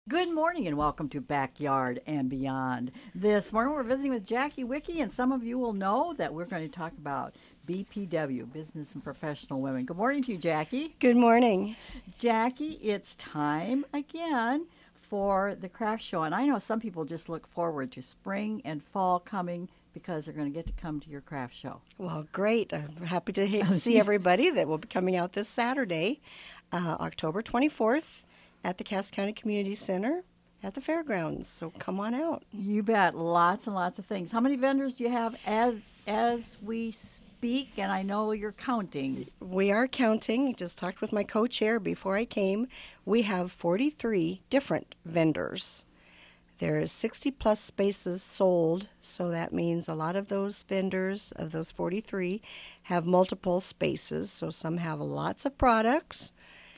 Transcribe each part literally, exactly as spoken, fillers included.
Good morning and welcome to Backyard and Beyond. This morning we're visiting with Jackie Wicke, and some of you will know that we're going to talk about B P W, Business and Professional Women. Good morning to you, Jackie. Good morning. Jackie, it's time again for the craft show, and I know some people just look forward to spring and fall coming because they're going to get to come to your craft show. Well, great. I'm happy to he- see everybody that will be coming out this Saturday, uh, October twenty-fourth, at the Cass County Community Center at the fairgrounds. So come on out. You bet. Lots and lots of things. How many vendors do you have as as we speak? And I know you're counting. We are counting. Just talked with my co-chair before I came. We have forty-three different vendors. There's sixty plus spaces sold, so that means a lot of those vendors, of those forty-three, have multiple spaces. So some have lots of products.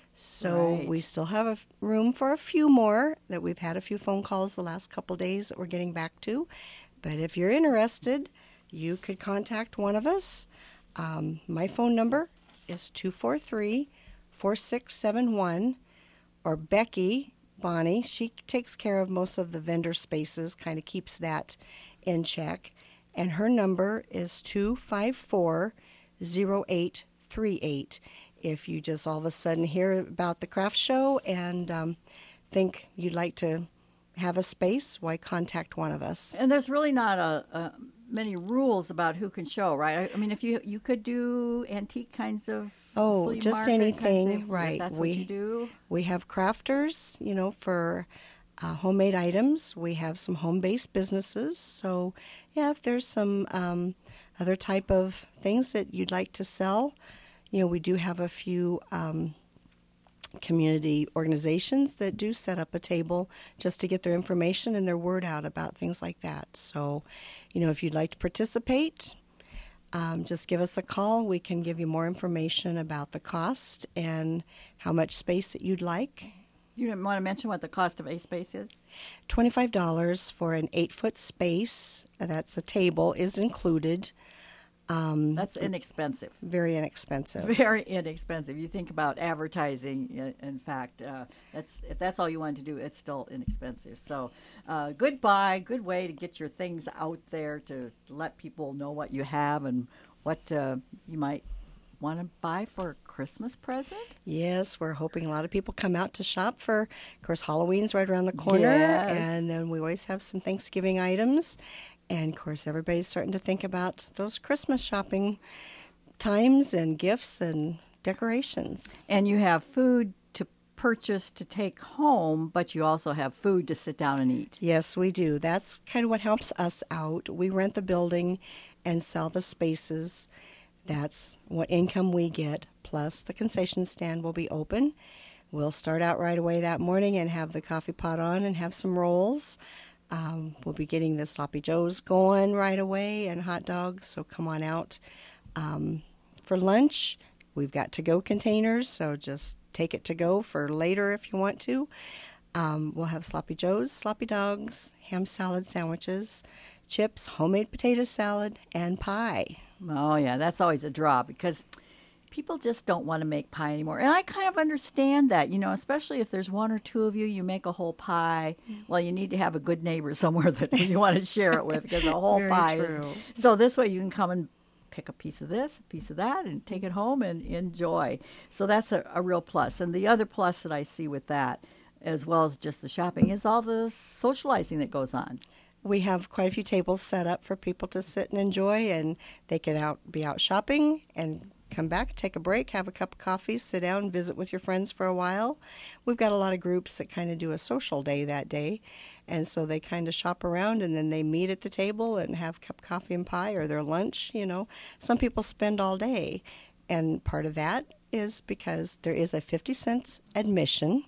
So Right. we still have a f- room for a few more that we've had a few phone calls the last couple days that we're getting back to. But if you're interested, you could contact one of us. Um, my phone number is two four three, four six seven one, or Becky, Bonnie, she takes care of most of the vendor spaces, kind of keeps that in check. And her number is two five four, zero eight three eight. If you just all of a sudden hear about the craft show and um, think you'd like to have a space, why contact one of us. And there's really not a, a many rules about who can show, right? I, I mean, if you you could do antique kinds of Oh, flea just market kinds anything, of- if right. That's We- what you do. We have crafters, you know, for uh, homemade items. We have some home-based businesses. So, yeah, if there's some um, other type of things that you'd like to sell, you know, we do have a few um, community organizations that do set up a table just to get their information and their word out about things like that. So, you know, if you'd like to participate, um, just give us a call. We can give you more information about the cost and how much space that you'd like. You didn't want to mention what the cost of a space is? twenty-five dollars for an eight-foot space. uh, That's a table, is included. Um, That's inexpensive. very inexpensive. Very inexpensive. You think about advertising. i- In fact, uh, that's if that's all you wanted to do, it's still inexpensive. So, uh, good buy, good way to get your things out there to let people know what you have and what uh, you might want to buy for a Christmas present. Yes, we're hoping a lot of people come out to shop for, of course, Halloween's right around the corner. Yes. And then we always have some Thanksgiving items. And, of course, everybody's starting to think about those Christmas shopping times and gifts and decorations. And you have food to purchase to take home, but you also have food to sit down and eat. Yes, we do. That's kind of what helps us out. We rent the building and sell the spaces. That's what income we get, plus the concession stand will be open. We'll start out right away that morning and have the coffee pot on and have some rolls. Um, we'll be getting the Sloppy Joes going right away and hot dogs, so come on out. Um, for lunch, we've got to-go containers, so just take it to go for later if you want to. Um, we'll have Sloppy Joes, sloppy dogs, ham salad sandwiches, chips, homemade potato salad, and pie. Oh, yeah, that's always a draw because people just don't want to make pie anymore. And I kind of understand that, you know, especially if there's one or two of you, you make a whole pie. Well, you need to have a good neighbor somewhere that you want to share it with because the whole Very pie true. is. So this way you can come and pick a piece of this, a piece of that, and take it home and enjoy. So that's a, a real plus. And the other plus that I see with that, as well as just the shopping, is all the socializing that goes on. We have quite a few tables set up for people to sit and enjoy, and they can out be out shopping and come back, take a break, have a cup of coffee, sit down, visit with your friends for a while. We've got a lot of groups that kind of do a social day that day, and so they kind of shop around and then they meet at the table and have a cup of coffee and pie or their lunch, you know. Some people spend all day, and part of that is because there is a fifty cents admission,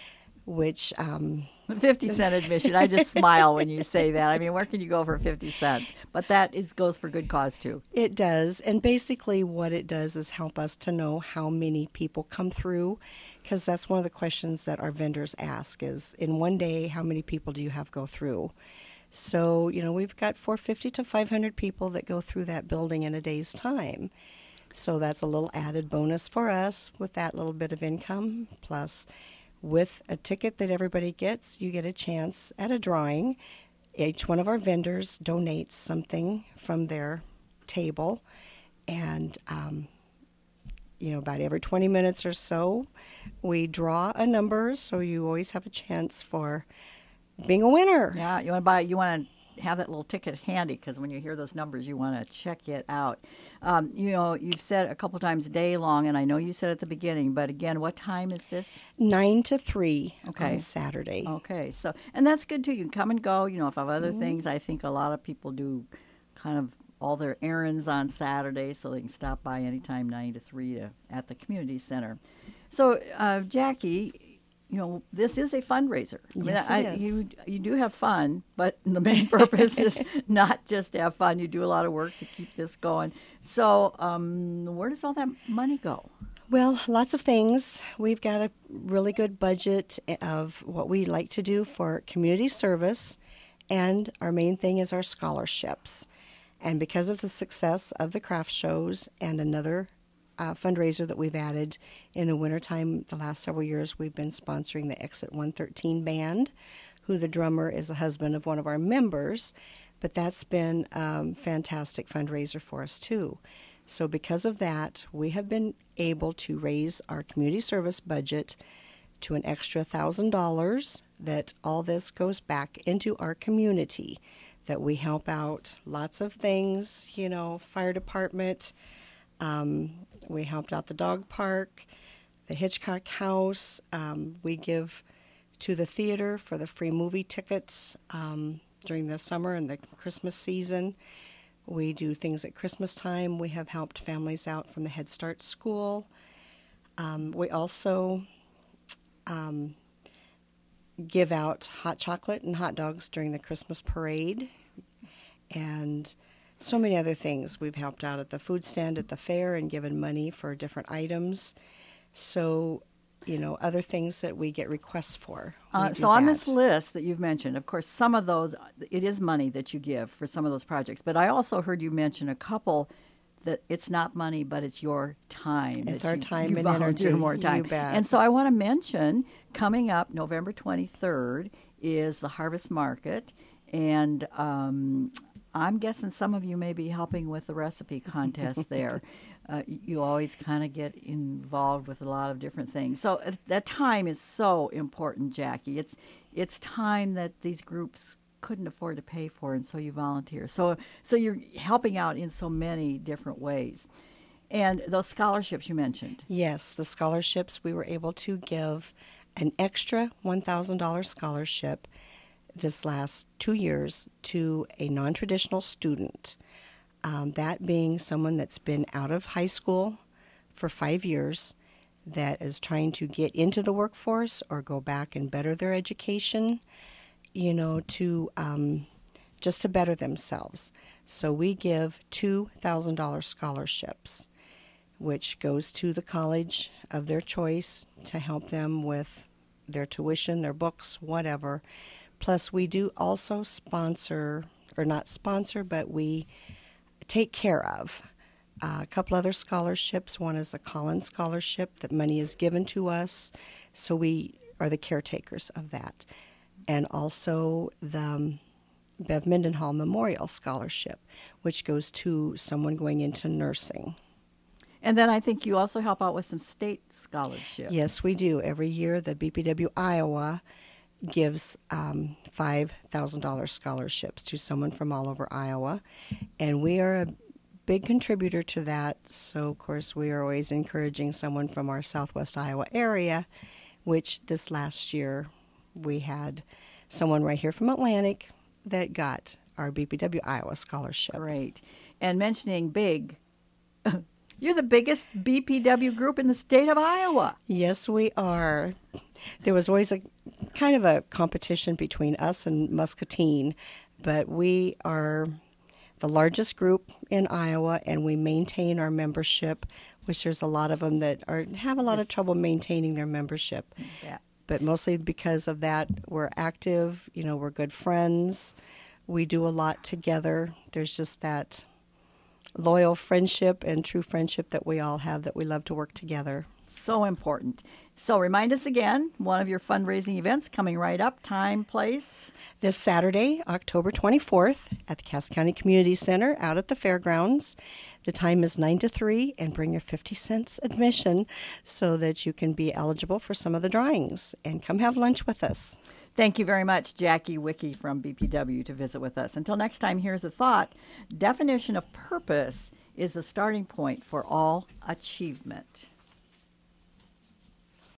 which um, fifty cent admission. I just smile when you say that. I mean, where can you go for fifty cents? But that is goes for good cause, too. it does. And basically what it does is help us to know how many people come through, because that's one of the questions that our vendors ask is, in one day, how many people do you have go through? So, you know, we've got four hundred fifty to five hundred people that go through that building in a day's time. So that's a little added bonus for us with that little bit of income. Plus, with a ticket that everybody gets, you get a chance at a drawing. Each one of our vendors donates something from their table, and um, you know, about every twenty minutes or so, we draw a number, so you always have a chance for being a winner. Yeah, you want to buy. You want to have that little ticket handy, because when you hear those numbers, you want to check it out. Um, you know, you've said a couple times day long, and I know you said at the beginning, but again, what time is this? Nine to three Okay. on Saturday. Okay, so and that's good too. You can come and go. You know, if I have other Mm-hmm. things, I think a lot of people do kind of all their errands on Saturday, so they can stop by anytime nine to three to, at the community center. So, uh, Jackie, you know, this is a fundraiser. I mean, Yes, it I, is. You you do have fun, but the main purpose is not just to have fun. You do a lot of work to keep this going. So, um, where does all that money go? Well, lots of things. We've got a really good budget of what we like to do for community service, and our main thing is our scholarships. And because of the success of the craft shows and another uh, fundraiser that we've added in the wintertime, the last several years, we've been sponsoring the Exit one thirteen Band, who the drummer is a husband of one of our members. But that's been a um, fantastic fundraiser for us, too. So because of that, we have been able to raise our community service budget to an extra one thousand dollars, that all this goes back into our community, that we help out lots of things, you know, fire department. Um, we helped out the dog park, the Hitchcock House. Um, we give to the theater for the free movie tickets um, during the summer and the Christmas season. We do things at Christmas time. We have helped families out from the Head Start School. Um, we also um, give out hot chocolate and hot dogs during the Christmas parade, and so many other things. We've helped out at the food stand at the fair and given money for different items. So, you know, other things that we get requests for. we Uh, do so on that. this list that you've mentioned, of course, some of those, it is money that you give for some of those projects. But I also heard you mention a couple that it's not money, but it's your time. It's that our you- time you and volunteer energy. more time. You bet. And so I want to mention, coming up November twenty-third is the Harvest Market. And um, I'm guessing some of you may be helping with the recipe contest there. Uh, y- you always kind of get involved with a lot of different things. So uh, that time is so important, Jackie. It's it's time that these groups couldn't afford to pay for, and so you volunteer. So so you're helping out in so many different ways. And those scholarships you mentioned. Yes, the scholarships, we were able to give an extra one thousand dollars scholarship this last two years to a non-traditional student. Um, that being someone that's been out of high school for five years, that is trying to get into the workforce or go back and better their education, you know, to um, just to better themselves. So we give two thousand dollars scholarships, which goes to the college of their choice to help them with their tuition, their books, whatever. Plus, we do also sponsor, or not sponsor, but we take care of uh, a couple other scholarships. One is a Collins Scholarship that money is given to us, so we are the caretakers of that. And also the um, Bev Mendenhall Memorial Scholarship, which goes to someone going into nursing. And then I think you also help out with some state scholarships. Yes, we do. Every year, the B P W Iowa gives um, five thousand dollars scholarships to someone from all over Iowa. And we are a big contributor to that. So, of course, we are always encouraging someone from our southwest Iowa area, which this last year we had someone right here from Atlantic that got our B P W Iowa scholarship. Great. And mentioning big, you're the biggest B P W group in the state of Iowa. Yes, we are. There was always a kind of a competition between us and Muscatine, but we are the largest group in Iowa, and we maintain our membership, which there's a lot of them that are have a lot of trouble maintaining their membership. Yeah. But mostly because of that, we're active, you know, we're good friends. We do a lot together. There's just that loyal friendship and true friendship that we all have, that we love to work together. So important. So remind us again, one of your fundraising events coming right up, time, place. This Saturday, October twenty-fourth, at the Cass County Community Center out at the fairgrounds. The time is nine to three, and bring your fifty cents admission so that you can be eligible for some of the drawings. And come have lunch with us. Thank you very much, Jackie Wicki from B P W, to visit with us. Until next time, here's a thought. Definition of purpose is the starting point for all achievement.